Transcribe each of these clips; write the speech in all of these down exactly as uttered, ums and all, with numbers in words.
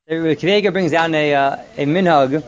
Kiveger brings down a uh, a minhag.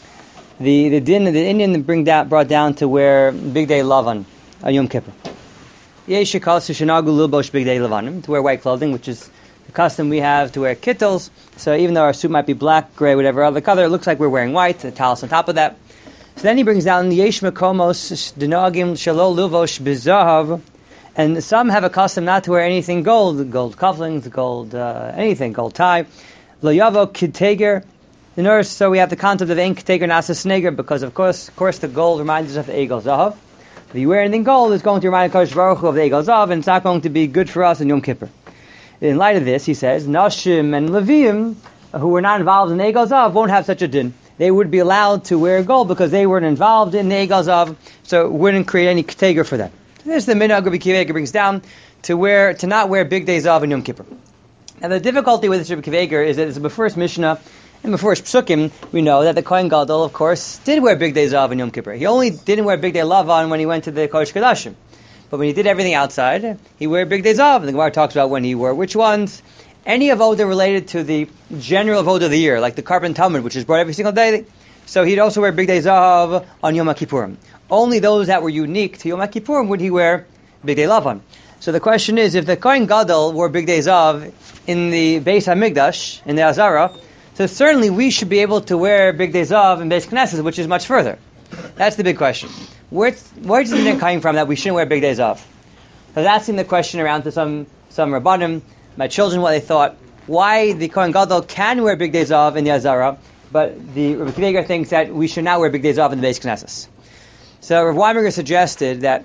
The the din the Indian bring down brought down to wear big day lavan on Yom Kippur. Yeshikal sushanagu lilbosh big day lavanim, to wear white clothing, which is the custom we have to wear kittles. So even though our suit might be black, gray, whatever other color, it looks like we're wearing white. A talis on top of that. So then he brings down the yesh mekomos denagim shelo lilvosh bizahav, and some have a custom not to wear anything gold, gold cufflinks, gold uh, anything, gold tie. Lo yavo kiteger. The nurse, so we have the concept of ein kiteger nasa sneger, because of course, of course, the gold reminds us of the egel zahav. If you wear anything gold, it's going to remind Kadosh Baruch Hu of the egel zahav, and it's not going to be good for us in Yom Kippur. In light of this, he says, Nashim and Leviim, who were not involved in the egel zahav, won't have such a din. They would be allowed to wear gold because they weren't involved in the egel zahav, so it wouldn't create any kiteger for them. This is the minhag Rabbi Akiva Eiger brings down to wear to not wear big day zahav in Yom Kippur. Now the difficulty with this Rabbi Akiva Eiger is that it's the first Mishnah and before Psukim, we know that the Kohen Gadol, of course, did wear big day zahav in Yom Kippur. He only didn't wear big day lavan when he went to the Kodesh Kodashim. But when he did everything outside, he wore big day zahav. And the Gemara talks about when he wore which ones. Any avoda related to the general avoda of the year, like the Karban Talmud, which is brought every single day. So he'd also wear big day zahav on Yom Kippurim. Only those that were unique to Yom Kippurim would he wear big day lavan. So the question is, if the Kohen Gadol wore big day zahav in the Beis HaMikdash, in the Azara, so certainly we should be able to wear big day zahav in Beis Knesset, which is much further. That's the big question. Where's where's the din coming from that we shouldn't wear big day zahav? I was asking the question around to some some rabbanim, my children, what they thought. Why the Kohen Gadol can wear big day zahav in the Azara, but the Rabbi Akiva Eiger thinks that we should not wear big day zahav in the Beis Knesset. So Rav Weinberger suggested that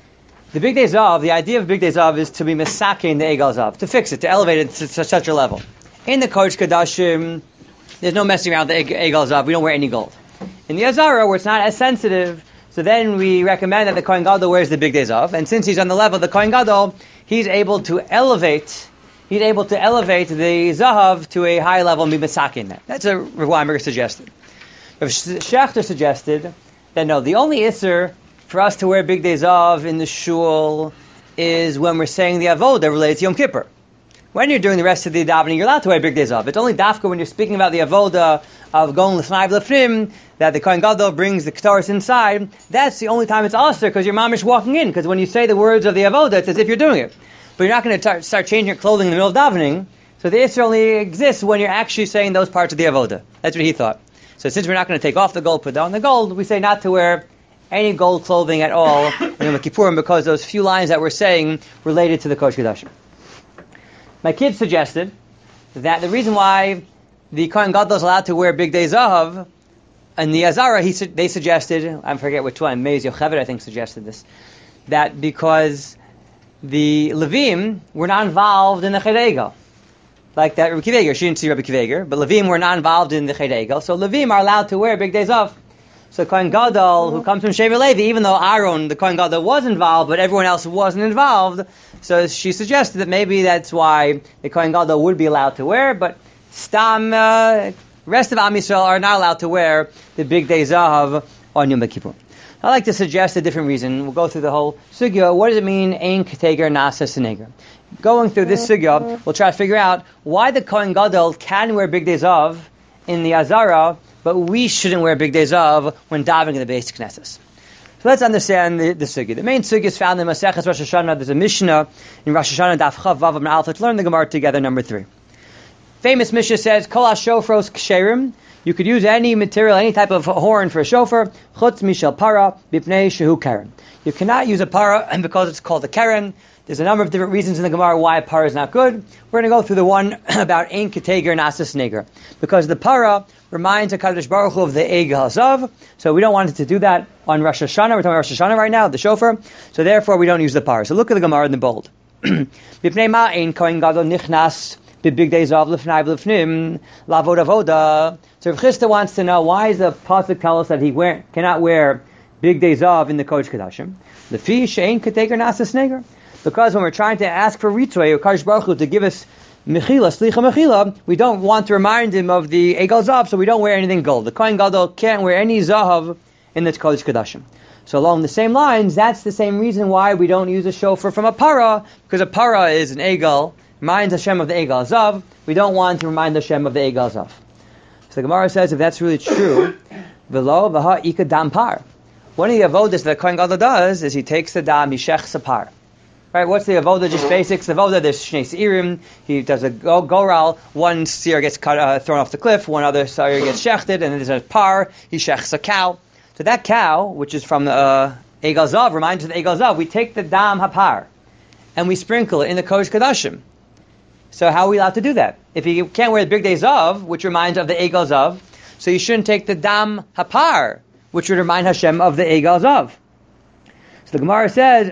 the big day zahav, the idea of big day zahav is to be misakein the egel zahav, to fix it, to elevate it to, to such a level. In the Kodesh Kodashim, there's no messing around with the egel zahav. We don't wear any gold. In the Azara, where it's not as sensitive, so then we recommend that the Kohen Gadol wears the big day zahav. And since he's on the level of the Kohen Gadol, he's able to elevate, he's able to elevate the zahav to a high level and be misakein that. That's what Rav Weinberger suggested. Rav Shechter suggested that no, the only isser for us to wear big day zahav in the shul is when we're saying the avodah related to Yom Kippur. When you're doing the rest of the davening, you're allowed to wear big day zahav. It's only dafka when you're speaking about the avoda of going l'fnai l'fnim that the Kohen Gadol brings the ketoris inside. That's the only time it's aser because you're mamish walking in. Because when you say the words of the avoda, it's as if you're doing it. But you're not going to start changing your clothing in the middle of davening. So the isser only exists when you're actually saying those parts of the avoda. That's what he thought. So since we're not going to take off the gold, put down the gold, we say not to wear any gold clothing at all in Yom Kippurim because those few lines that we're saying related to the Kodesh Kodashim. My kids suggested that the reason why the Kohen Gadol is allowed to wear big day zahav and the Azara, he su- they suggested, I forget which one, Meir Yocheved I think suggested this, that because the Levim were not involved in the Ched Egel. Like that Rabbi Akiva Eiger, she didn't see Rabbi Akiva Eiger, but Levim were not involved in the Ched Egel, so Levim are allowed to wear big day zahav. So Kohen Gadol, who comes from Shevet Levi, even though Aaron, the Kohen Gadol, was involved, but everyone else wasn't involved, so she suggested that maybe that's why the Kohen Gadol would be allowed to wear, but Stam, uh, rest of Am Yisrael are not allowed to wear the big day zahav on Yom Kippur. I'd like to suggest a different reason. We'll go through the whole sugya. What does it mean, ein kiteger nasa seneger? Going through this sugya, we'll try to figure out why the Kohen Gadol can wear big day zahav in the Azara, but we shouldn't wear big day zahav when davening in the Beis Knesset. So let's understand the, the sugya. The main sugya is found in Maseches Rosh Hashanah. There's a Mishnah in Rosh Hashanah, Daf Chav Vav and Aleph. Let's learn the Gemara together, number three. Famous Mishnah says, Kol ha-shofros ksherim. You could use any material, any type of horn for a shofar. Chutz mishel para, bipnei shehu karen. You cannot use a para because it's called a karen. There's a number of different reasons in the Gemara why a para is not good. We're going to go through the one about ein kiteger nasas neger. Because the para reminds HaKadosh Baruch Hu of the Egel Hazav. So we don't want it to do that on Rosh Hashanah. We're talking about Rosh Hashanah right now, the shofar. So therefore we don't use the para. So look at the Gemara in the bold. Bipnei ma ein kohen gadol nichnas big day zahav lifnai v'lifnim lavod avoda. So Rav Chisda wants to know, why does the pasuk tell us that he wear, cannot wear big day zahav in the Kodesh Kodashim? Lefi she'ein kiteger nasas neger. Because when we're trying to ask for Ritzvah, or Kadosh Baruch Hu to give us Mechila, Slicha Mechila, we don't want to remind him of the Egel Zahav, so we don't wear anything gold. The Kohen Gadol can't wear any Zahav in the Kodesh Kodashim. So along the same lines, that's the same reason why we don't use a shofar from a para, because a para is an Egel, reminds Hashem of the Egel Zav. We don't want to remind Hashem of the Egel Zav. So the Gemara says, if that's really true, v'lo v'ha ika dam par. One of the avodas that the Kohen Gadol does is he takes the dam, he shechs a par. Right? What's the avoda? Just basics. The avoda, there's shnei seirim. He does a go- goral. One seir gets cut, uh, thrown off the cliff. One other seir gets shechted, and then there's a par. He shechs a cow. So that cow, which is from the uh, Egel Zav, reminds us of the Egel Zav. We take the dam hapar and we sprinkle it in the Kodesh Kodashim. So how are we allowed to do that? If you can't wear the Big Day Zav, which reminds of the Egel Zav, so you shouldn't take the dam hapar, which would remind Hashem of the Egel Zav. So the Gemara says,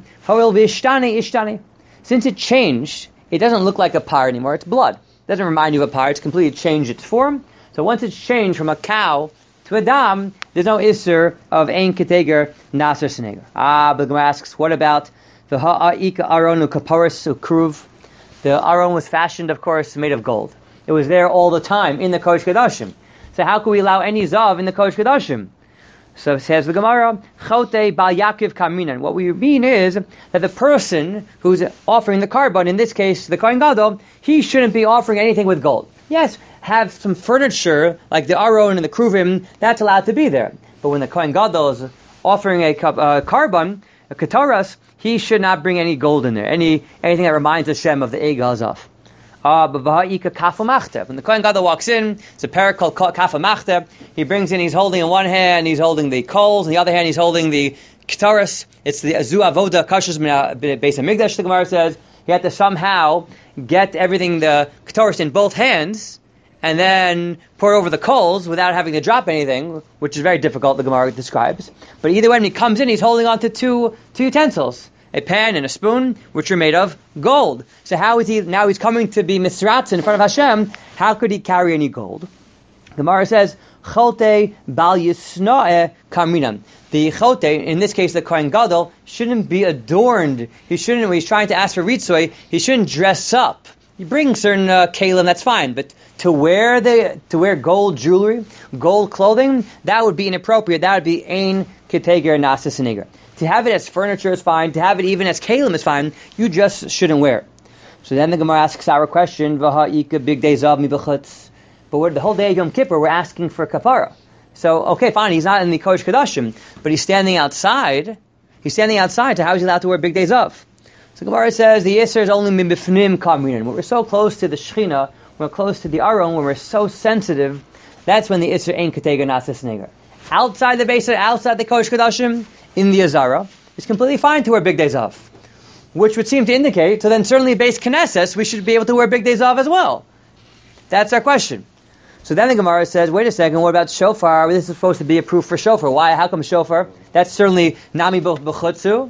since it changed, it doesn't look like a par anymore. It's blood. It doesn't remind you of a par. It's completely changed its form. So once it's changed from a cow to a dam, there's no isser of ein keteger naser sneger. Ah, but the Gemara asks, what about the ha'ika aron u'kaparis u'kruv? The aron was fashioned, of course, made of gold. It was there all the time in the Kodesh Kodashim. So how can we allow any zav in the Kodesh Kodashim? So says the Gemara, Chote Bal Yaakov Kaminan. What we mean is that the person who's offering the carbon, in this case the Kohen Gadol, he shouldn't be offering anything with gold. Yes, have some furniture like the aron and the kruvim, that's allowed to be there. But when the Kohen Gadol is offering a uh, carbon, a kataras, he should not bring any gold in there, any anything that reminds Hashem of the Egel Zav. Ah, but v'ha'ika kafa machta. When the Kohen Gadol walks in, it's a parak called kafa machta. He brings in, he's holding in one hand, he's holding the coals, in the other hand, he's holding the ktaris. It's the azu avoda kashus beis hamikdash. The Gemara says he had to somehow get everything, the ktaris, in both hands, and then pour over the coals without having to drop anything, which is very difficult. The Gemara describes. But either way, when he comes in, he's holding on to two two utensils. A pan and a spoon, which are made of gold. So how is he, now he's coming to be misratz in front of Hashem, how could he carry any gold? The Gemara says, Chote bal yisna'eh kamrinam. The chote, in this case the Kohen Gadol, shouldn't be adorned. He shouldn't, when he's trying to ask for ritzoi, he shouldn't dress up. You bring certain uh, kalim, that's fine, but to wear the to wear gold jewelry, gold clothing, that would be inappropriate. That would be ein keteger nasis seniger. To have it as furniture is fine. To have it even as kalim is fine. You just shouldn't wear it. So then the Gemara asks our question: V'ha'ika big day zav mi b'chutz. But we're, the whole day of Yom Kippur, we're asking for kapara. So okay, fine. He's not in the Kodesh Kodashim, but he's standing outside. He's standing outside. So how is he allowed to wear big day zav? So Gemara says the Yisr is only mibifnim kamrinan. When we're so close to the Shechina, when we're close to the Aron, when we're so sensitive, that's when the Yisr ain't keteger nasis neger. Outside the base, outside the Kodesh Kodashim, in the Azara, it's completely fine to wear big day zav, which would seem to indicate, so then certainly base Knesset, we should be able to wear big day zav as well. That's our question. So then the Gemara says, wait a second, what about shofar? This is supposed to be a proof for shofar. Why? How come shofar? That's certainly nami b'chutzu.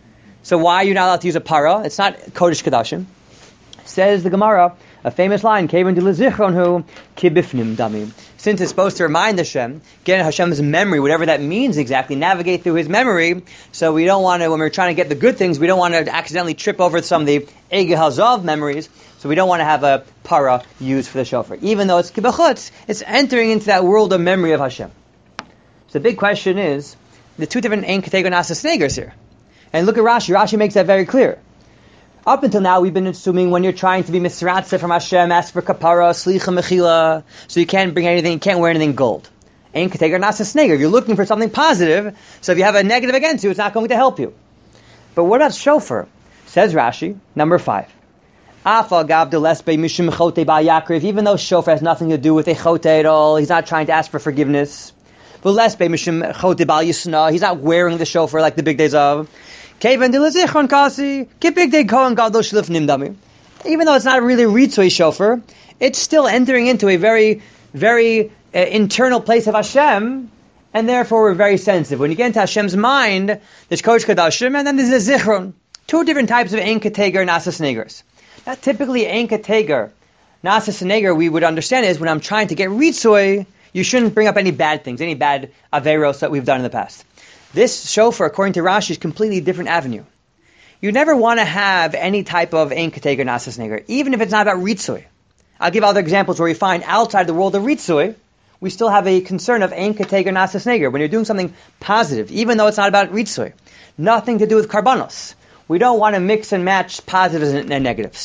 So why are you not allowed to use a para? It's not Kodesh Kodashim. Says the Gemara, a famous line, Kevin de lezichronhu kibifnim dami. Since it's supposed to remind Hashem, get Hashem's memory, whatever that means exactly, navigate through His memory. So we don't want to, when we're trying to get the good things, we don't want to accidentally trip over some of the Egel Hazav memories. So we don't want to have a para used for the shofar, even though it's kibachutz. It's entering into that world of memory of Hashem. So the big question is the two different ein keteger nasis negers here. And look at Rashi. Rashi makes that very clear. Up until now, we've been assuming when you're trying to be misratze from Hashem, ask for kapara, slicha, mechila, so you can't bring anything, you can't wear anything gold. Ein keteger nasis neger. You're looking for something positive, so if you have a negative against you, it's not going to help you. But what about shofar? Says Rashi, number five. Afa gav de lesbe mishum chote ba yakriv. Even though shofar has nothing to do with a chote at all, he's not trying to ask for forgiveness. But lesbe mishum chote ba yisna. He's not wearing the shofar like the big days of. Even though it's not really a ritzoi shofar, it's still entering into a very, very uh, internal place of Hashem, and therefore we're very sensitive. When you get into Hashem's mind, there's Kodesh Kodashim, and then there's a zichron. Two different types of ein keteger nasis negers. Now, typically, ein keteger nasis neger, we would understand is when I'm trying to get ritzoi, you shouldn't bring up any bad things, any bad averos that we've done in the past. This shofar, according to Rashi, is a completely different avenue. You never want to have any type of ein keteger nasis neger, even if it's not about ritzoi. I'll give other examples where we find outside the world of ritzoi, we still have a concern of ein keteger nasis neger. When you're doing something positive, even though it's not about ritzoi, nothing to do with karbanos. We don't want to mix and match positives and negatives.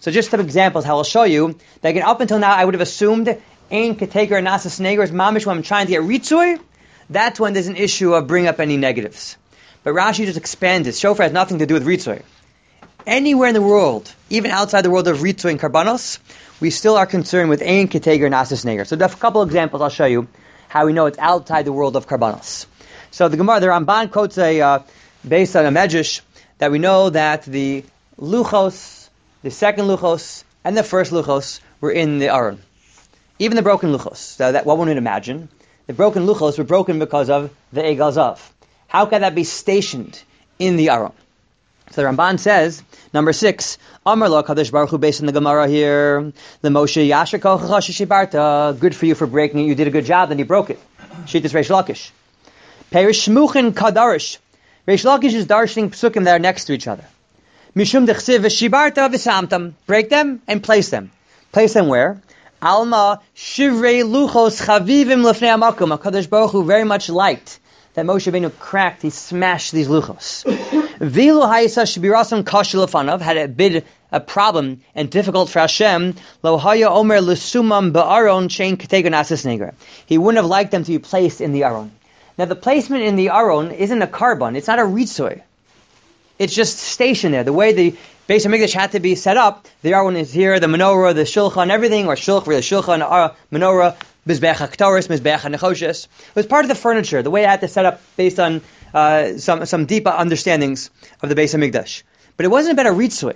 So just some examples how I'll show you that again, up until now I would have assumed Ein Keteger and Nasas Neger is mamish when I'm trying to get Ritzui. That's when there's an issue of bring up any negatives. But Rashi just expands it. Shofar has nothing to do with Ritzui. Anywhere in the world, even outside the world of Ritzui and Karbanos, we still are concerned with Ein Keteger and Nasas Neger. So a couple of examples I'll show you how we know it's outside the world of Karbanos. So the Gemara, the Ramban quotes a, uh, based on a Medrash, that we know that the Luchos, the second Luchos, and the first Luchos were in the Aron. Even the broken Luchos. So that, what one would imagine, the broken Luchos were broken because of the Egal Zav. How can that be stationed in the Aron? So the Ramban says, number six, Amar lo Kadosh Baruch Hu, based on the Gemara here, the Moshe Yasher Kochacha Shibarta, good for you for breaking it, you did a good job, then you broke it. Shittas Reish Lakish. Perish Shmuchin Kadarish. Reish Lakish is darshaning psukim that are next to each other. Mishum dechsiv v'shibarta v'samtam. Break them and place them. Place them where? Alma shivrei luchos chavivim lefnei hamakom. HaKadosh Baruch Hu very much liked that Moshe Rabbeinu cracked, he smashed these luchos. Vilu ha'isa shibirasam kashil lefanav, had it been a problem and difficult for Hashem, lo haya omer l'sumam ba'aron shein keteger nasas neger. He wouldn't have liked them to be placed in the aron. Now the placement in the aron isn't a carbon, it's not a ritzoi. It's just stationed there. The way the Beis HaMikdash had to be set up, the aron is here, the menorah, the shulchan, everything, or shulchan, the shulchan, uh, menorah, Mizbeach HaKtoris, Mizbeach HaNechoshes. It was part of the furniture, the way I had to set up based on uh, some some deeper understandings of the Beis HaMikdash. But it wasn't about a ritzui.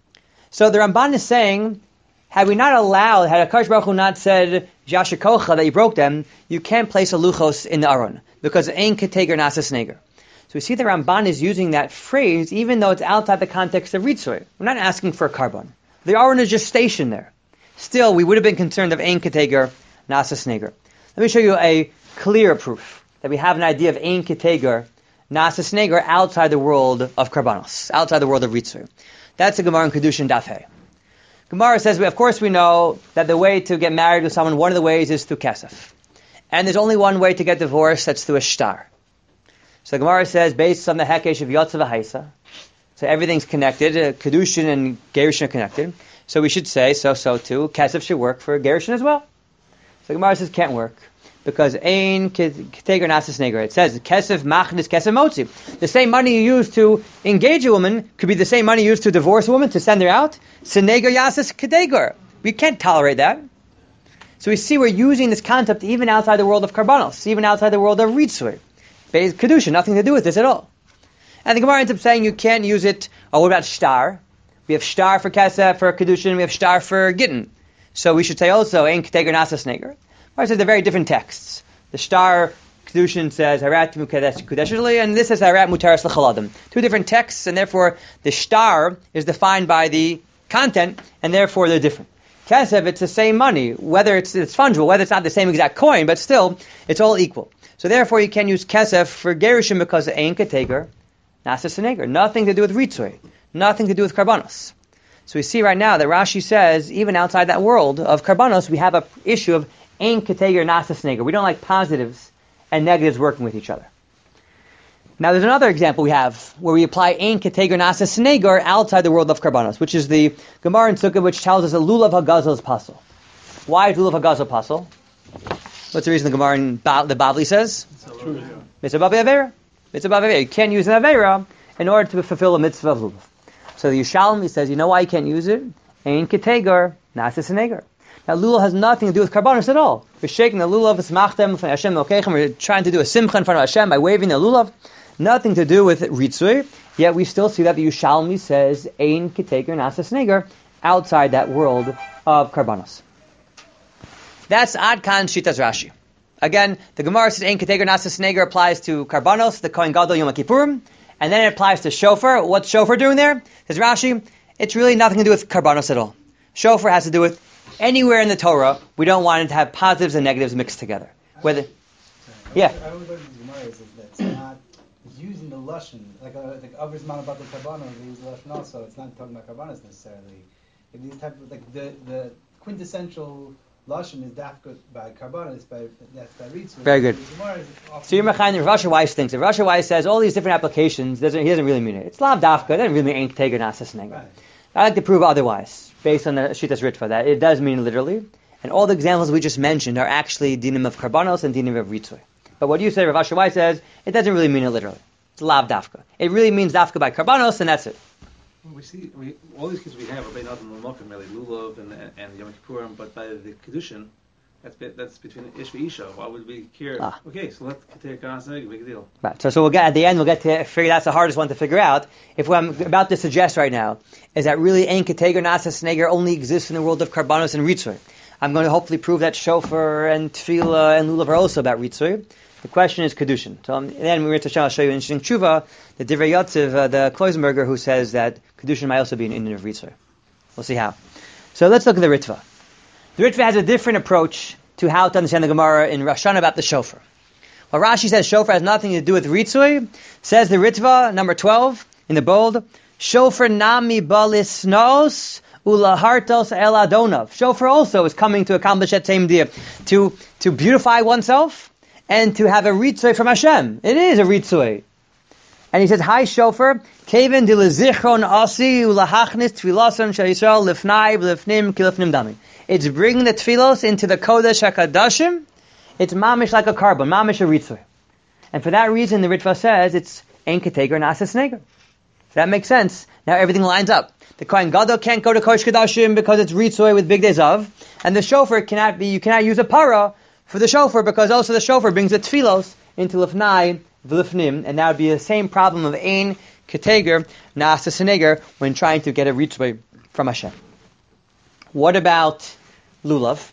So the Ramban is saying, had we not allowed, had HaKadosh Baruch Hu not said, Yasher Kocha, that you broke them, you can't place a luchos in the aron, because Ein Keteger Nasas Neger. So we see the Ramban is using that phrase, even though it's outside the context of ritzui. We're not asking for a carbon. The aron is just stationed there. Still, we would have been concerned of Ein Keteger Nasas Neger. Let me show you a clear proof that we have an idea of Ein Keteger Nasas Neger outside the world of Karbanos, outside the world of Ritzur. That's the Gemara in Kedushin Daf Hey. Gemara says, of course we know that the way to get married with someone, one of the ways is through kesef. And there's only one way to get divorced, that's through a shtar. So the Gemara says, based on the Hekesh of Yotza v'Haisa, so everything's connected, uh, Kedushin and Gerushin are connected. So we should say, so, so too, kesef should work for Gerushin as well. So the Gemara says can't work because Ein Keteger Nasas Neger. It says Kesef Machnis Kesef Motzi. The same money you use to engage a woman could be the same money used to divorce a woman, to send her out. Seneger Yasas Keteger. We can't tolerate that. So we see we're using this concept even outside the world of Karbanos, even outside the world of Ritzur. Kedusha, nothing to do with this at all. And the Gemara ends up saying you can't use it. Oh, what about Shtar? We have Shtar for Kesef, for Kedushin, we have Shtar for Gittin. So we should say also, Ein Keteger Nasas Neger. Or says they're very different texts. The Shtar Kedushin says, Harat Mukadeshli, and this says, Harat Mutaras L'chaladim. Two different texts, and therefore the Shtar is defined by the content, and therefore they're different. Kesef, it's the same money, whether it's, it's fungible, whether it's not the same exact coin, but still, it's all equal. So therefore you can use Kesef for Gerushin because of Ein Keteger Nasas Neger. Nothing to do with Ritzui. Nothing to do with Karbanos. So we see right now that Rashi says, even outside that world of Karbanos, we have an issue of Ein Keteger Nasas Neger. We don't like positives and negatives working with each other. Now there's another example we have where we apply Ein Keteger Nasas Neger outside the world of Karbanos, which is the Gemara in Sukkah, which tells us a Lulav HaGazel is pasul. Why is Lulav HaGazel pasul? What's the reason the Gemara in ba- the Bavli says? Mitzvah Bavi Avera. Mitzvah Bavi Avera. You can't use an Avera in order to fulfill a mitzvah of Lulav. So the Yushalmi says, you know why you can't use it? Ein Keteger Nasas Neger. Now, lulav has nothing to do with karbanos at all. We're shaking the lulav, it's machdem, Hashem Elkeichem. We're trying to do a simcha in front of Hashem by waving the lulav. Nothing to do with ritzui. Yet we still see that the Yushalmi says Ein Keteger Nasas Neger outside that world of karbanos. That's Ad Kan Shitas Rashi. Again, the Gemara says Ein Keteger Nasas Neger applies to karbanos, the Kohen Gadol Yom Kippurim, and then it applies to shofar. What's shofar doing there? Says Rashi, it's really nothing to do with karbanos at all. Shofar has to do with anywhere in the Torah, we don't want it to have positives and negatives mixed together. Whether, Sorry, yeah. I always learned in Gemara is that it's not using the lashon like uh, like others man about the karbanos. They use the lashon also. It's not talking about karbanos necessarily. Like these type of like the the quintessential lashon is dafka by karbanos by that's by ritzvah. Very good. So you're mechayin if Rasha Weiss thinks if Rasha Weiss says all these different applications, doesn't he doesn't really mean it. It's lav dafka. It doesn't really mean Ein Keteger Nasas Neger. I like to prove otherwise, based on the Shitas Ritva, that it does mean literally, and all the examples we just mentioned are actually dinim of karbanos and dinim of ritzui. But what you say, Rav Asher Weiss says, it doesn't really mean it literally. It's lav dafka. It really means dafka by karbanos, and that's it. Well, we see we, all these kids we have are by not Malmokim, really Lulav and and Yom Kippurim, but by the Kedushin, that's be, that's between Ish and Isha. Why would we care? Ah. Okay, so let's take a big deal. Right. So so we'll get at the end. We'll get to figure. That's the hardest one to figure out. If what I'm about to suggest right now is that really Ein Keteger Nasa Sneger only exists in the world of karbanos and ritzui. I'm going to hopefully prove that shofar and tefillah and lulav are also about ritzui. The question is kedushin. So um, then we're going to show you an interesting tshuva, the Divrei Yotziv, uh, the Kloisenberger, who says that kedushin might also be an Indian of ritzui. We'll see how. So let's look at the Ritva. The Ritva has a different approach to how to understand the Gemara in Rosh Hashanah about the shofar. While Rashi says shofar has nothing to do with ritzui, says the Ritva, number twelve, in the bold, shofar nami balis nos ula hartos el adonav. Shofar also is coming to accomplish that same idea, to, to beautify oneself, and to have a ritzui from Hashem. It is a ritzui. And he says, Hi shofar, keven de lezichron asi ulahachnis tfiloson shel Yisrael lifnai v'lifnim kilifnim dami. It's bringing the tfilos into the Kodesh HaKadoshim. It's mamish like a carbon, mamish a ritzui. And for that reason, the Ritva says it's ein keteger nasa sneger. So that makes sense. Now everything lines up. The Kohen Gadol can't go to Kodesh HaKadoshim because it's ritzui with big days of, and the shofar cannot be. You cannot use a para for the shofar, because also the shofar brings the tfilos into lifnai v'lifnim, and that would be the same problem of ein keteger nasa sneger when trying to get a ritzui from Hashem. What about lulav?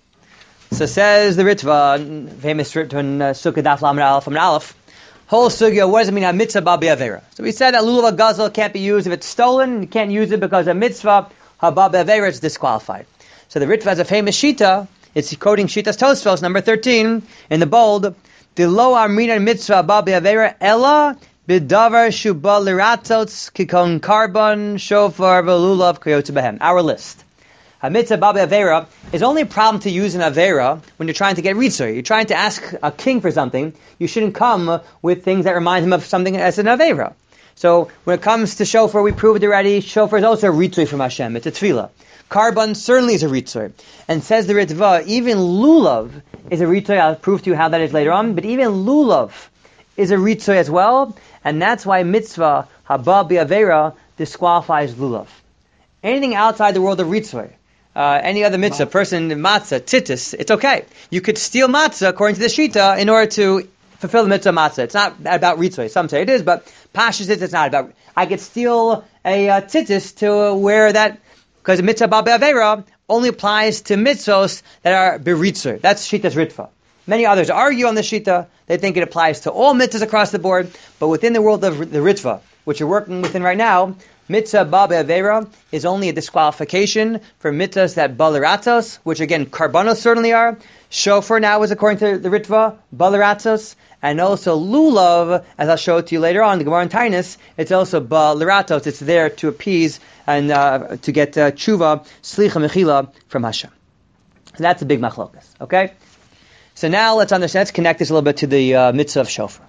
So says the Ritva, famous Ritva in uh, Sukkah Daf Lamed Aleph from Aleph, whole sugya, what does it mean, a mitzvah babi avera? So we said that lulav gazel can't be used if it's stolen. You can't use it because a mitzvah, habab avera, is disqualified. So the Ritva has a famous shita. It's quoting Shitas Tosfos, number thirteen, in the bold, the lo amrina mitzvah babi avera ella bidavar shubal liratzotz kikon karbon shofar v'lulav kayotze behem. Our list. A mitzvah babi avera is only a problem to use in avera when you're trying to get ritzur. You're trying to ask a king for something. You shouldn't come with things that remind him of something as an avera. So when it comes to shofar, we proved already, shofar is also a ritzur from Hashem. It's a tefillah. Carbon certainly is a ritzur. And says the Ritva, even lulav is a ritzur. I'll prove to you how that is later on. But even lulav is a ritzur as well. And that's why mitzvah haba bi'avera disqualifies lulav. Anything outside the world of ritzur, uh, any other mitzvah, person, matzah, tzitzis, it's okay. You could steal matzah according to the shita in order to fulfill the mitzvah matzah. It's not about ritzur. Some say it is, but pashas it's not about. I could steal a uh, tzitzis to wear that, because the mitzvah babi avera only applies to mitzvos that are beritzur. That's Shita's Ritva. Many others argue on the Shita. They think it applies to all mitzvahs across the board. But within the world of the Ritva, which you're working within right now, mitzvah babi avera is only a disqualification for mitzvahs that baliratzos, which again, karbanos certainly are. Shofar now is according to the Ritva, baliratzos. And also lulav, as I'll show it to you later on, the Gemara in Tainus, it's also baliratos. It's there to appease and uh, to get uh, tshuva, slicha mechila from Hashem. So that's a big machlokas. Okay? So now let's understand, let's connect this a little bit to the uh, mitzvah of shofar.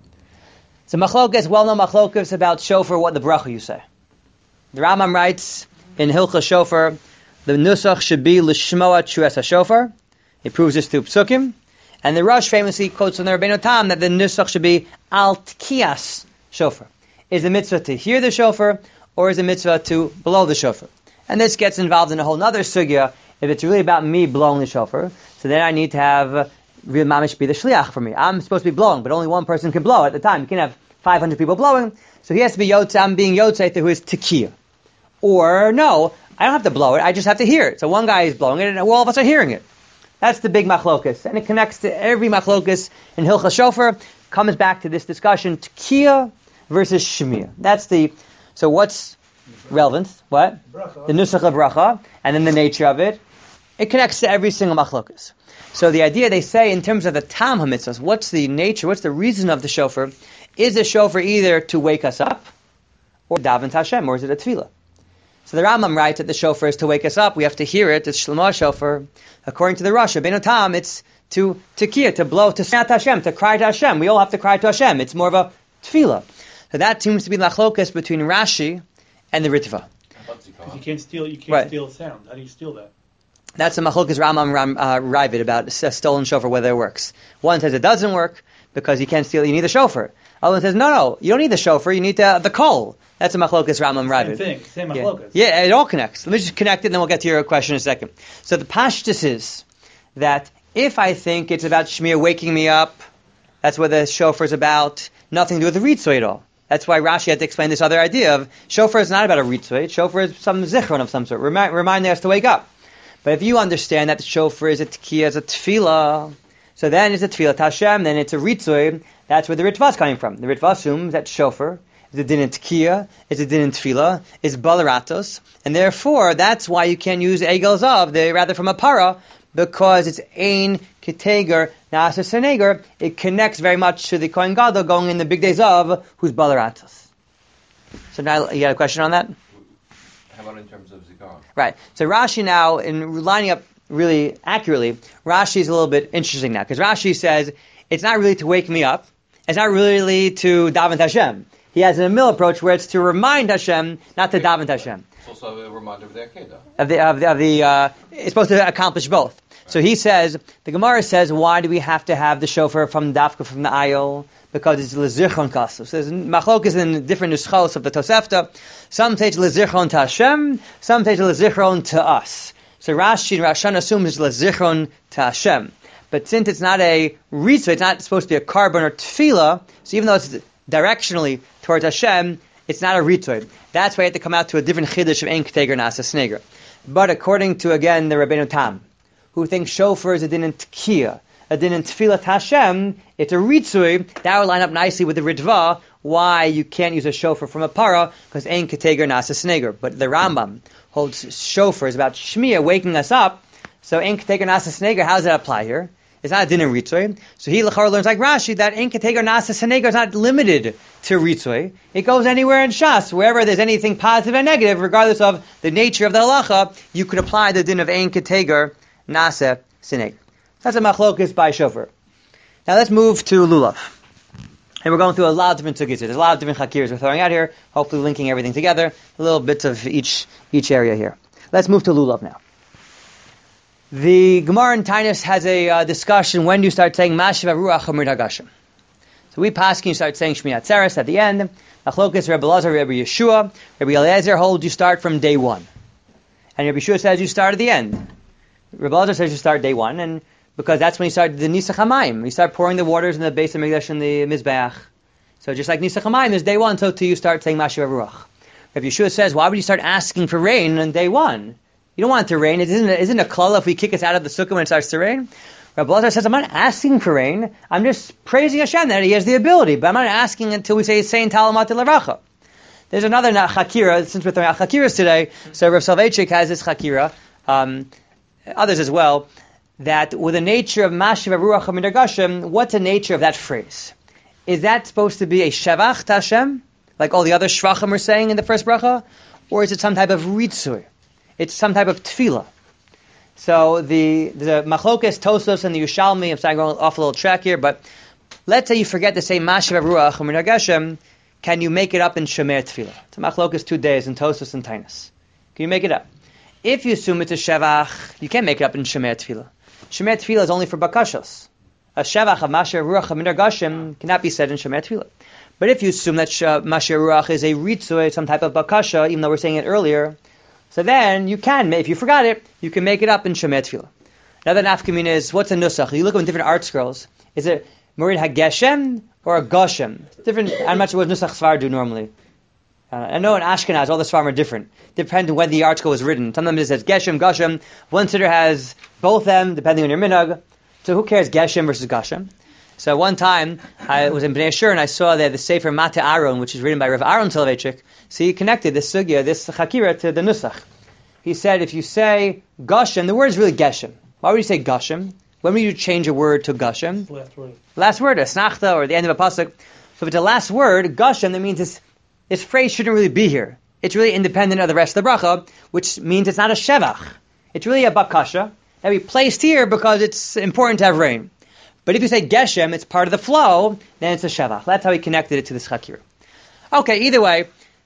So machlokas, well-known machlokas about shofar, what the bracha you say. The Rambam writes in Hilchah Shofar, the nusach should be l'shmoa tshuas ha-shofar. He proves this through psukim. And the Rosh famously quotes from the Rabbeinu Tam that the nusach should be al tkiyas shofar. Is the mitzvah to hear the shofar, or is the mitzvah to blow the shofar? And this gets involved in a whole other sugya. If it's really about me blowing the shofar, so then I need to have uh, real mamish be the shliach for me. I'm supposed to be blowing, but only one person can blow at the time. You can't have five hundred people blowing, so he has to be yotze. I'm being yotze who is tekiyah. Or no, I don't have to blow it. I just have to hear it. So one guy is blowing it, and all of us are hearing it. That's the big machlokas, and it connects to every machlokas in Hilchah Shofar. Comes back to this discussion: Tekiyah versus Shemiah. That's the. So what's relevant? What? Bracha. The nusach of bracha, and then the nature of it. It connects to every single machlokas. So the idea they say in terms of the tam hamitzvahs, what's the nature? What's the reason of the shofar? Is the shofar either to wake us up, or daven to Hashem, or is it a tefillah? So the Rambam writes that the shofar is to wake us up. We have to hear it. It's Shlomo shofar. According to the Rosh, Rabbeinu Tam, it's to tekiyah, to blow, to snat Hashem, to cry to Hashem. We all have to cry to Hashem. It's more of a tefillah. So that seems to be the machlokas between Rashi and the Ritva. Because you can't steal. You can't Right. steal sound. How do you steal that? That's a machlokes Rambam Ram, uh, Ravid about a stolen shofar, whether it works. One says it doesn't work because you can't steal, you need the shofar. Other one says, no, no, you don't need the shofar, you need the, the coal. That's a machlokes Rambam Ravid. Same thing. Same Yeah. machlokas. yeah, it all connects. Let me just connect it and then we'll get to your question in a second. So the pashtus is that if I think it's about Shmiya waking me up, that's what the shofar is about, nothing to do with the ritzvah at all. That's why Rashi had to explain this other idea of shofar is not about a ritzvah, shofar is some zichron of some sort, remind, reminding us to wake up. But if you understand that the shofar is a tkiyah, is a tefillah, so then it's a tefillah to Hashem, then it's a ritzvah, that's where the Ritva is coming from. The Ritva assumes that shofar is a din in tkiyah, is a din in tefillah, is balaratos, and therefore that's why you can't use egel zav, they rather from a para, because it's ein keteger nasa seneger. It connects very much to the Kohen Gadol going in the big days of who's balaratos. So now you got a question on that? How about in terms of zikaron? Right. So Rashi now, in lining up really accurately, Rashi is a little bit interesting now, because Rashi says it's not really to wake me up, it's not really to daven to Hashem. He has an Emil approach where it's to remind Hashem, not to daven to Hashem. It's also a reminder of the Akedah. Of the, of the, of the uh, it's supposed to accomplish both. Right. So he says, the Gemara says, why do we have to have the shofar from Dafka, from the aisle? Because it's lezichron kasus. So there's machlokes in different nuschos of the Tosefta. Some say it's lezichron to Hashem, some say it's lezichron to us. So Rashi and Rashan assume it's lezichron to Hashem. But since it's not a ritzvah, it's not supposed to be a carbon or tefillah, so even though it's directionally towards Hashem, it's not a ritzvah. That's why you have to come out to a different chiddush of ein keteger nasa sneger. But according to, again, the Rabbeinu Tam, who thinks shofar is a din in tkiyah, a din in tefillah Hashem, it's a ritzui, that would line up nicely with the ritva, why you can't use a shofar from a para, because ein keteger nasa sneger. But the Rambam holds shofar is about shmiya, waking us up, so ein keteger nasa sneger, how does that apply here? It's not a din in ritzui. So he l'char learns like Rashi that ein keteger nasa sneger is not limited to ritzui. It goes anywhere in Shas, wherever there's anything positive and negative, regardless of the nature of the halacha, you could apply the din of ein keteger nasa sneger. That's a machlokus by shofar. Now let's move to lulav. And we're going through a lot of different sugyas. There's a lot of different chakiras we're throwing out here, hopefully linking everything together, a little bits of each each area here. Let's move to lulav now. The Gemara in Tainus has a uh, discussion when do you start saying Mashiv Ruach Amir Hagashim. So we pass, you start saying Shmi Atzeres at the end. Achlokas Rebbe Lazar, Rebbe Yeshua, Rebbe Eliezer holds you start from day one. And Rebbe Yeshua says you start at the end. Rebbe Lazar says you start day one, and because that's when you start the Nisach HaMayim. You start pouring the waters in the base of Mikdash and the Mizbeach. So just like Nisach HaMayim, there's day one, so too you start saying Mashiv Ruach. Rebbe Yeshua says, why would you start asking for rain on day one? You don't want it to rain. It isn't, isn't a klala if we kick us out of the sukkah when it starts to rain. Rabbi Lazar says, I'm not asking for rain. I'm just praising Hashem that He has the ability. But I'm not asking until we say saying Talamat Laracha. There's another chakira, since we're throwing out chakiras today. So Rav Soloveitchik has this chakira, um, others as well, that with the nature of Mashiv Ruach HaMidagashim, what's the nature of that phrase? Is that supposed to be a Shevach to Hashem, like all the other Shvachim are saying in the first bracha? Or is it some type of Ritzui? It's some type of tefillah. So the the Machlokas, Tosos, and the Yushalmi, I'm sorry, I'm going off a little track here, but let's say you forget to say Mashiv Ruach or Minagashem, can you make it up in Shemer Tefillah? It's a Machlokas two days in Tosos and Tainus. Can you make it up? If you assume it's a Shevach, you can't make it up in Shemer Tefillah. Shemer Tefillah is only for Bakashos. A Shevach of Mashiv Ruach or Minagashem cannot be said in Shemer Tefillah. But if you assume that Mashiv Ruach is a Ritzui, some type of Bakasha, even though we're saying it earlier, so then you can, if you forgot it, you can make it up in Shemer Tefillah. Another nafkamina is, what's a nusach? You look at different art scrolls. Is it Morid HaGeshem or a Goshem? Different. I'm not sure what nusach Sfar do normally. Uh, I know in Ashkenaz all the Sfarim are different, depending on when the art scroll was written. Sometimes it says Geshem, Goshem. One siddur has both them, depending on your minhag. So who cares Geshem versus Goshem? So one time, I was in Bnei Ashur and I saw there the Sefer Mate Aaron, which is written by Rav Aaron Soloveitchik. So he connected this sugya, this chakira, to the nusach. He said, if you say Goshem, the word is really Geshem. Why would you say Goshem? When would you change a word to Goshem? Last word. Last word, a snachta, or the end of a pasuk. So if it's the last word, Goshem, that means this, this phrase shouldn't really be here. It's really independent of the rest of the bracha, which means it's not a shevach. It's really a bakasha that we placed here because it's important to have rain. But if you say Geshem, it's part of the flow, then it's a shevach. That's how he connected it to this chakira. Okay, either way,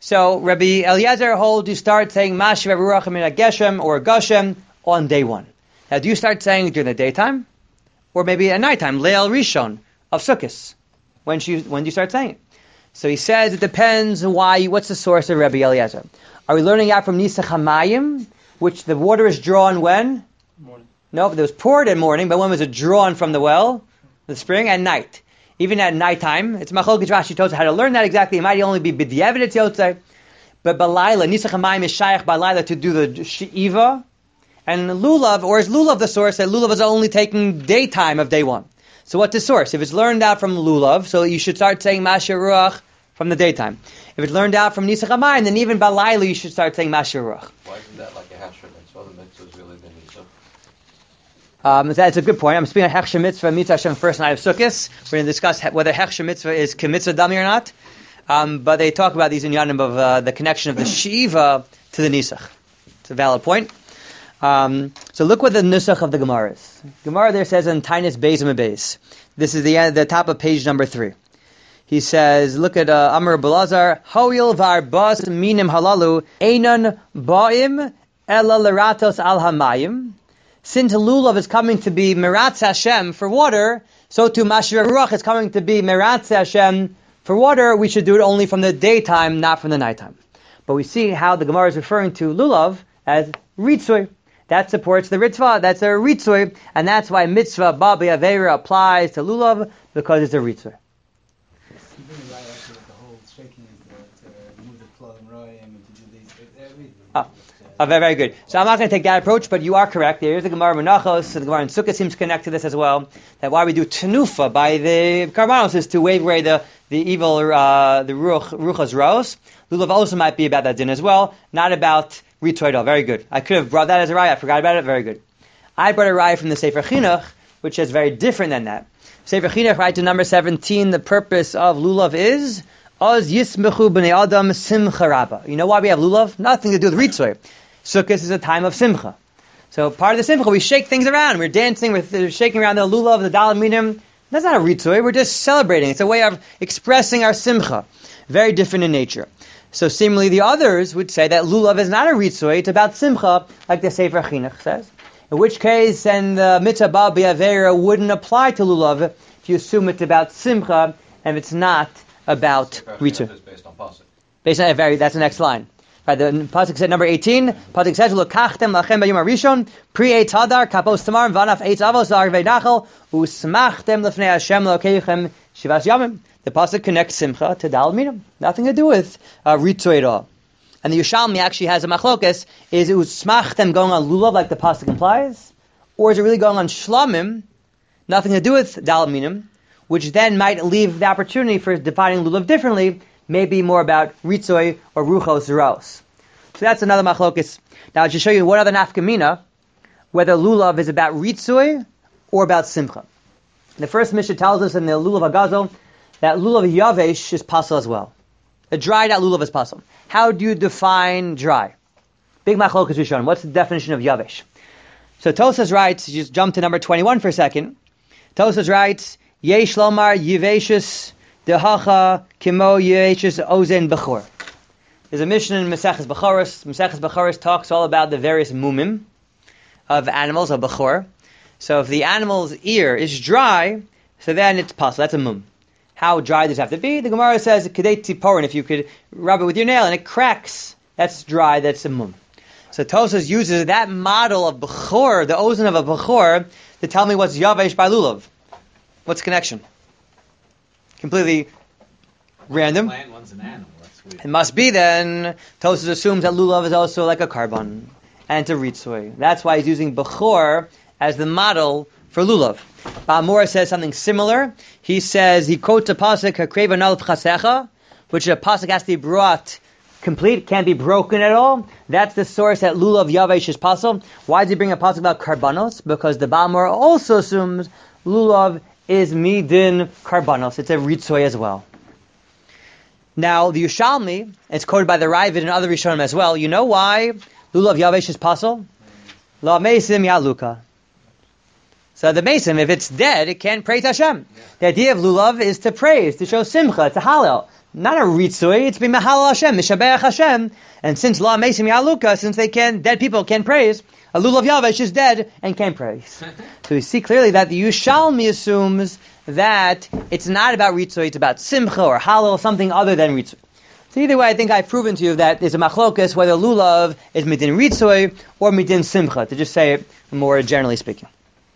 So Rabbi Eliezer holds you start saying Mashiv Ruach Min Geshem or Gashem on day one. Now, do you start saying it during the daytime, or maybe at nighttime, Leil Rishon of Sukkot? When she, when do you start saying it? So he says it depends why. What's the source of Rabbi Eliezer? Are we learning out from Nisach Hamayim, which the water is drawn when? Morning. No, it was poured in morning, but when was it drawn from the well? The spring at night. Even at nighttime, it's Machlokes Rashi Tosafos how to learn that exactly. It might only be b'diavad it's yotzei, but balayla Nisach Hamayim is shayach balayla to do the she'iva, and lulav, or is lulav the source that lulav is only taking daytime of day one? So what's the source? If it's learned out from lulav, so you should start saying Mashiv Ruach from the daytime. If it's learned out from Nisach Hamayim, then even balayla you should start saying Mashiv Ruach. Why isn't that like a hashra mitzvah? The mitzvah is really the mitzvah. Um, that's a good point. I'm speaking of Hechsher Mitzvah, Mitzvah Hashem, first night of Sukkot. We're going to discuss whether Hechsher Mitzvah is Kemitzvah Dami or not. Um, but they talk about these in Yanim of uh, the connection of the Shiva to the Nisach. It's a valid point. Um, so look what the Nusach of the Gemara is. Gemara there says in Tainis Beis and Beis. This is the end, the top of page number three. He says, look at uh, Amr Belazar, Hoyil var bas minim halalu, einan ba'im ela leratos al hamayim. Since lulav is coming to be Meratz Hashem for water, so too Mashiv Ruach is coming to be Meratz Hashem for water. We should do it only from the daytime, not from the nighttime. But we see how the Gemara is referring to lulav as Ritzui. That supports the Ritzvah. That's a Ritzui, and that's why Mitzvah Babi Aveira applies to lulav, because it's a Ritzui. Even right after the whole shaking is to, to remove the flow and roy and to do these. Everything. Ah. Oh, very, very good. So I'm not going to take that approach, but you are correct. There is the Gemara Menachos, so the Gemara in Sukkot seems to connect to this as well. That why we do tenufa by the Karbanos is to wave away the the evil, uh, the ruach ruchas raos. Lulav also might be about that din as well, not about ritoidol. Very good. I could have brought that as a raya. I forgot about it. Very good. I brought a raya from the Sefer Chinuch, which is very different than that. Sefer Chinuch, right to number seventeen. The purpose of lulav is oz yismechu b'nei adam simcha rabba. You know why we have lulav? Nothing to do with ritzoi. Sukkot is a time of simcha. So part of the simcha, we shake things around. We're dancing, we're shaking around the lulav, the dalam minim. That's not a ritzui. We're just celebrating. It's a way of expressing our simcha. Very different in nature. So seemingly the others would say that lulav is not a ritzui. It's about simcha, like the Sefer Chinuch says. In which case, then the mitzvah bal b'avera wouldn't apply to lulav if you assume it's about simcha and it's not about ritzui. Based on pasuk. Based on a very, that's the next line. Right, the pasuk said number eighteen. Pasuk says, "Lokachtem lachem b'yom harishon pri eitz hadar kapos tamar v'anaf eitz avos arvei nachal usmachtem lefnei Hashem lokeichem shivas yamim." The pasuk connects simcha to dal minim. Nothing to do with uh, ritzui at all. And the Yerushalmi actually has a machlokes: is it usmachtem going on lulav like the pasuk implies, or is it really going on shlamim? Nothing to do with dal minim, which then might leave the opportunity for defining lulav differently. Maybe more about ritzoi or ruchos raos. So that's another machlokes. Now I'll just show you one other nafkamina, whether lulav is about ritzoi or about simcha. The first Mishnah tells us in the lulav hagazel that lulav yavesh is pasul as well. A dried out lulav is pasul. How do you define dry? Big machlokes Rishon. What's the definition of yavesh? So Tosas writes, just jump to number twenty-one for a second. Tosas writes, yesh lomar yiveshus dehacha kimo yeveshus ozen bechor. There's a Mishnah in Maseches Bechoros. Maseches Bechoros talks all about the various mumim of animals, of bechor. So if the animal's ear is dry, so then it's pasul. That's a mum. How dry does it have to be? The Gemara says, kedei tiporin, if you could rub it with your nail and it cracks, that's dry, that's a mum. So Tosas uses that model of bechor, the ozen of a bechor, to tell me what's yavesh by lulav. What's the connection? Completely random. Plant, one's an animal. That's weird. It must be then. Tosas assumes that lulav is also like a carbon and it's a ritzui. That's why he's using bechor as the model for lulav. Ba'amora says something similar. He says, he quotes a pasuk, "Hakreva nal v'chasecha," which a pasuk has to be brought complete, can't be broken at all. That's the source that lulav yavesh is pasul. Why does he bring a pasuk about karbanos? Because the Ba'amora also assumes lulav is midin karbanos. It's a ritzoi as well. Now, the Yerushalmi, it's quoted by the Ravid and other Rishonim as well. You know why lulav yavesh is pasul? La mesim yaluka. So the mesim, if it's dead, it can't praise Hashem. Yeah. The idea of lulav is to praise, to show simcha, to hallel. not a ritzui, it's b'mahal Hashem, mishabeach Hashem. And since la mesim yaluka, since they can, dead people can praise, a lulav yavesh is dead and can't praise. So we see clearly that the Yushalmi assumes that it's not about ritzui, it's about simcha or halal, something other than ritzui. So either way, I think I've proven to you that there's a machlokas whether lulav is midin ritzui or midin simcha, to just say it more generally speaking.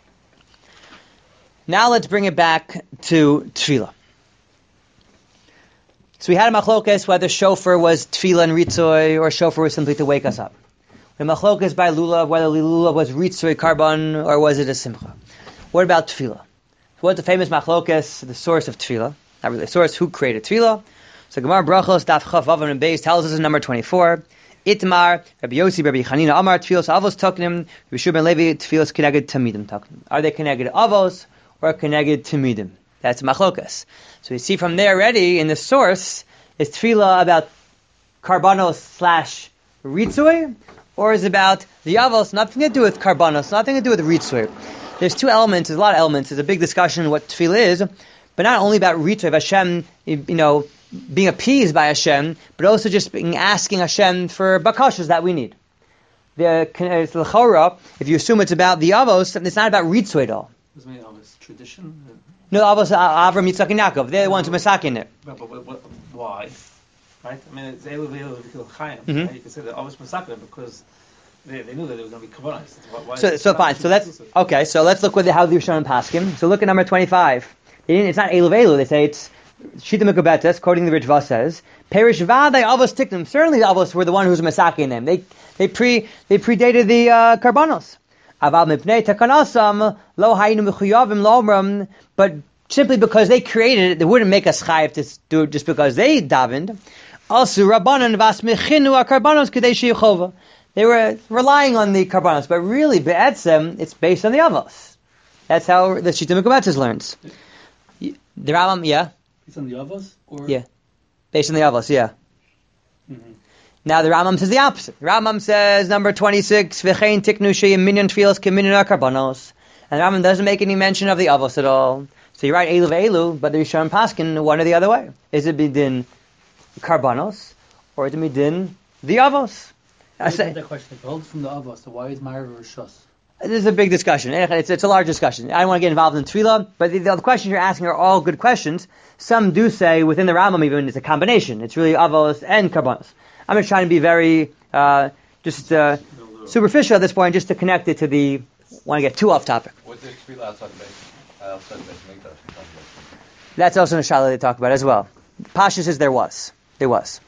Now let's bring it back to tefillah. So we had a machlokas whether shofar was tefillah and ritzui or shofar was simply to wake us up. The machlokas by lulav whether lulav was ritzui karban or was it a simcha. What about tefillah? What's the famous machlokas, the source of tefillah? Not really the source, who created tefillah? So Gemara Brachos Daf Chaf Vav and Beis tells us in number twenty-four. Itmar Rabbi Yossi Rabbi Chanina Amar Tfilos Avos Taknim Rabbi Shua ben Levi Tfilos Keneged Tamidim Taknim. Are they Keneged Avos or Keneged Tamidim? That's machlokas. So we see from there already in the source, is tefillah about karbanos slash ritzui, or is it about the avos, nothing to do with karbanos, nothing to do with ritzui? There's two elements, there's a lot of elements, there's a big discussion what tefillah is, but not only about ritzui, of Hashem, you know, being appeased by Hashem, but also just being asking Hashem for bakashas that we need. The l'chora, if you assume it's about the avos, it's not about ritzui at all. Does it mean avos tradition? No, Avos, Avram, Yitzchak, and Yaakov. They're the ones who masakin it. But, but, but, but why? Right? I mean, it's Elu Velu Vikil Chaim. Mm-hmm. Right? You could say that Avos masakin because they, they knew that it was going to be kabbalah. Why, So, so fine. So let's okay. So let's look with the, how the Rishonim paskim. So look at number twenty-five. They didn't, it's not Elu Velu. They say it's Shita Mekubetes, quoting the Ritva says, Perish Vaday Avos Tiknim. Certainly the Avos were the one who was masakin them. They they pre they predated the uh, karbanos. But simply because they created it, they wouldn't make us chayiv to do it just because they davened. Also, Rabbanan v'asmechinu akarbanos kadei sheyechova. They were relying on the karbanos, but really, be'etzem, it's based on the avos. That's how the Shita Mekubetes learns. The Rambam, yeah, It's on the avos, or yeah, based on the avos, yeah. Mm-hmm. Now the Rambam says the opposite. Rambam says number twenty-six, V'chein tiknu sheyim minyan tfilos k'minyan karbanos. And the Rambam doesn't make any mention of the avos at all. So you write elu ve'elu, but the Rishon paskin one or the other way. Is it midin karbanos or is it midin the avos? I say that question. If it holds from the avos, so why is Ma'ariv Rishos? this is a big discussion. It's, it's a large discussion. I don't want to get involved in tefillah, but the, the questions you're asking are all good questions. Some do say within the Rambam even it's a combination. It's really avos and karbanos. I'm just trying to be very uh, just uh, superficial at this point, just to connect it to the. Want to get too off topic. What's the tefillah outside the base? Uh, outside the base, mikdash. That's also a shala they talk about as well. Pasha says there was, there was.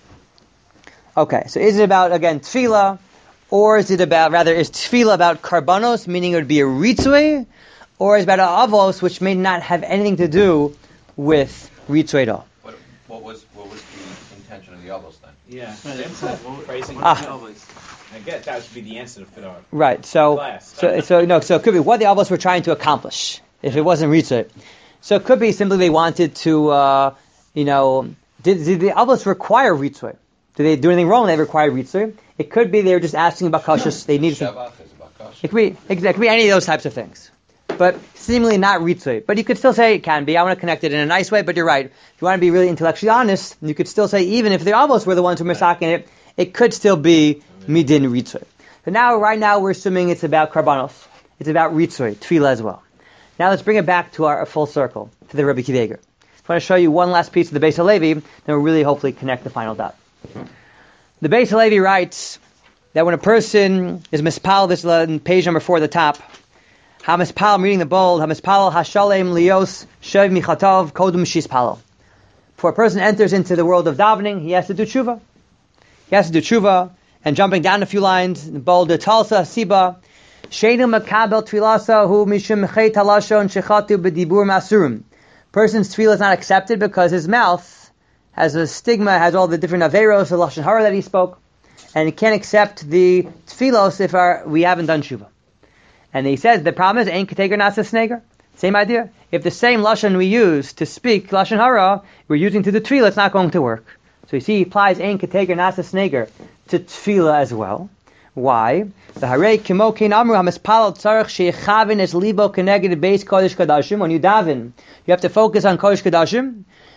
Okay, so is it about again tefillah, or is it about rather is tefillah about karbanos, meaning it would be a ritzui, or is it about avos, which may not have anything to do with ritzui at all? What, what was what was the intention of the avos then? Yeah. What- Praising what Ah. is avos? I guess that should be the answer for our Right. So, class. so, so no. So it could be what the avos were trying to accomplish. If it wasn't ritzui, so it could be simply they wanted to, uh, you know, did, did the avos require ritzui? Did they do anything wrong? They required ritzui. It could be they were just asking about kashus. They needed. Some, Shavach is about kasha. it could be it could be any of those types of things, but seemingly not ritzui. But you could still say it can be. I want to connect it in a nice way. But you're right. If you want to be really intellectually honest, you could still say even if the avos were the ones who were masaking it, it could still be midin ritzui. So now, right now, we're assuming it's about karbanos. It's about ritzui, tefillah as well. Now let's bring it back to our full circle, to the Rebbe Kiva Eger. I want to show you one last piece of the Beis Halevi, then we'll really hopefully connect the final dot. The Beis Halevi writes that when a person is mispal, this is on page number four at the top, ha-mispal, I'm reading the bold, ha-mispal ha-shalem lios shev michatov kodum shispalo. Before a person enters into the world of davening, he has to do tshuva. He has to do tshuva. And jumping down a few lines, bold talsa siba, sheinu makabel tfilasa hu mishum chet halashon shechatu b'dibur masurim. Person's tefillah is not accepted because his mouth has a stigma, has all the different averos, the lashon hara that he spoke, and he can't accept the tefillos if our, we haven't done tshuva. And he says the problem is ein kateger nasa sneger. Same idea. If the same lashon we use to speak lashon hara we're using to the tefillah, it's not going to work. So you see, he applies ein kateger nasa sneger to tefillah as well. Why? The harei kimo kein amru hamispal tzarich sheyechavin es libo keneged beis kodesh kadashim. When you daven, you have to focus on kodesh kadashim.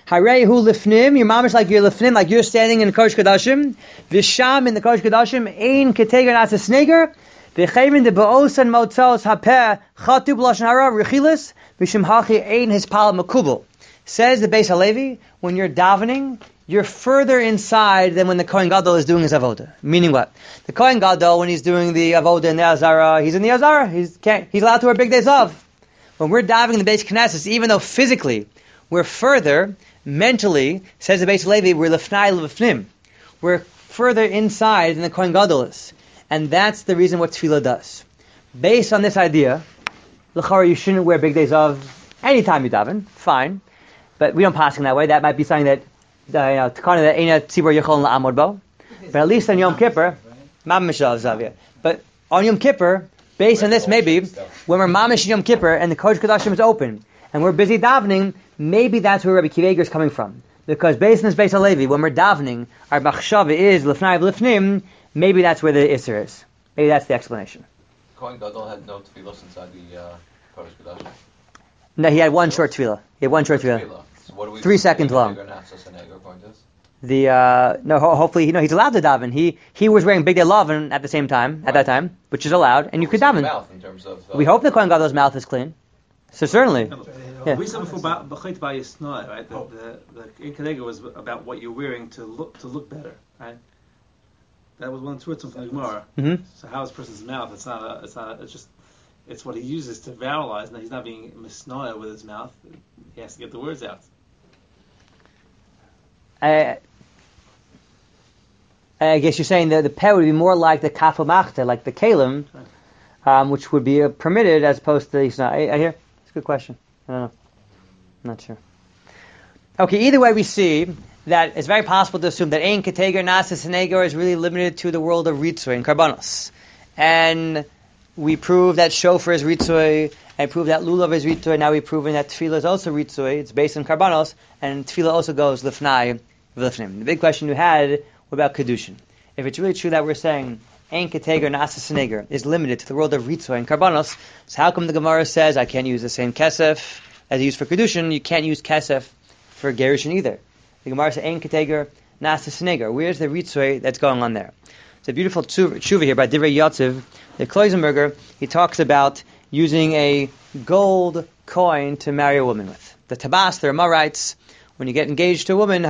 Harehu lifnim, your mamish like you're lifnim, like you're standing in the Kodesh Kodashim. Visham in the Kodesh Kodashim, ein keteger nasa sneger. V'chevin de ba'osan motzos hapeh chatu b'lashon hara rechilis. V'shim hachi ein his pal makubel. Says the Beis Halevi, when you're davening, you're further inside than when the Kohen Gadol is doing his avodah. Meaning what? The Kohen Gadol, when he's doing the avodah in the Azara, he's in the Azara. He's can't, he's allowed to wear big days of. When we're davening in the Beis Knesset, even though physically we're further, mentally, says the Beis Halevi, we're lefnai lefnim. We're further inside than the Kohen Gadol is. And that's the reason what tefillah does. Based on this idea, l'chara, you shouldn't wear big days of anytime you daven. Fine. But we don't pass in that way. That might be something that, uh, you know, Takana that Eina Tzibur Yechol La'amod Bo. But at least on Yom Kippur, Mamish Zavia. But on Yom Kippur, based on this, maybe when we're Mamish Yom Kippur and the Kodesh Kodashim is open and we're busy davening, maybe that's where Rabbi Akiva Eiger is coming from. Because based on this Beis Halevi, when we're davening, our machshava is lefnai v'lefnim. Maybe that's where the Isser is. Maybe that's the explanation. Kohen Gadol had no tefillos inside the uh, Kodesh Kodashim. No, he had one short tefillah. He had one short tefillah. So what do we Three seconds long. The uh, no, ho- hopefully, you know, he's allowed to daven. He he was wearing big day lavin at the same time, at that time, which is allowed, and you could daven. Mouth in terms of, uh, we hope the Kohen Gadol's mouth is clean. So certainly. Yeah. We said before about b'chait b'yisnoi, right? The the the Kedega was about what you're wearing to look to look better, right? That was one truth from the Gemara. Mm-hmm. So how is a person's mouth? It's not a, it's not a, it's just it's what he uses to vowelize. Now he's not being misnoia with his mouth. He has to get the words out. I, I guess you're saying that the peh would be more like the kafel machta, like the kalim, um, which would be uh, permitted as opposed to the. I, I hear. It's a good question. I don't know. I'm not sure. Okay, either way, we see that it's very possible to assume that ein keteger nasa seneger is really limited to the world of ritzui and karbanos, and we prove that shofar is ritzui, and prove that lulav is ritzui. Now we've proven that tefillah is also ritzui. It's based on karbanos, and tefillah also goes lifnai v'lifnim. The big question you had, what about kedushin? If it's really true that we're saying ein keteger nasa seneger is limited to the world of ritzui and karbanos, so how come the Gemara says I can't use the same kesef as I use for kedushin? You can't use kesef for gerushin either. The Gemara says ein keteger nasa seneger. Where's the ritzui that's going on there? It's a beautiful tshuva here by Divrei Yatziv. The Kloisenberger, he talks about using a gold coin to marry a woman with. The Tabas, the Ramah writes, when you get engaged to a woman,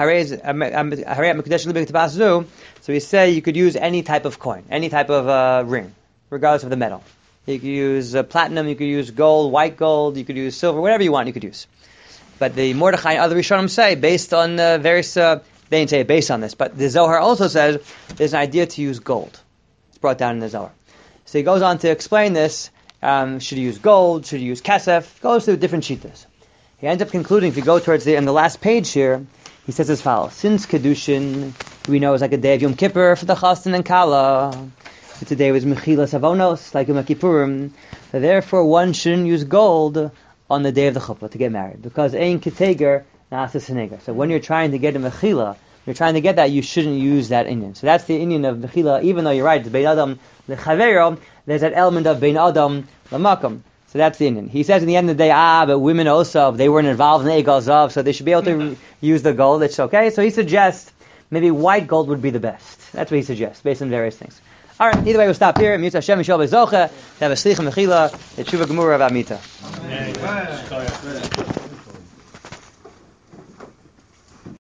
so we say you could use any type of coin, any type of uh, ring, regardless of the metal. You could use uh, platinum, you could use gold, white gold, you could use silver, whatever you want, you could use. But the Mordechai and other Rishonim say, based on uh, various, uh, they didn't say it based on this, but the Zohar also says there's an idea to use gold. It's brought down in the Zohar. So he goes on to explain this. Um, should you use gold? Should you use kesef? Goes through different shittas. He ends up concluding, if you go towards the, in the last page here, he says as follows. Since Kedushin, we know, is like a day of Yom Kippur for the Chastan and Kala. It's a day with Mechilas Avonos, like Yom Kippurim. So therefore, one shouldn't use gold on the day of the chuppah to get married, because ein keteger nasa seneger. So when you're trying to get a mechila, you're trying to get that, you shouldn't use that Indian. So that's the Indian of mechila, even though you're right, it's bein adam lechavero, there's that element of bein adam lamakom. So that's the Indian. He says in the end of the day, ah, but women also, they weren't involved in Egal Zav, so they should be able to re- use the gold. It's okay. So he suggests maybe white gold would be the best. That's what he suggests, based on various things. All right, either way, we'll stop here. Mitzvah Hashem Yishol Bezocha, to have a Slicha Mechila, the Tshuva Gemura of Amita.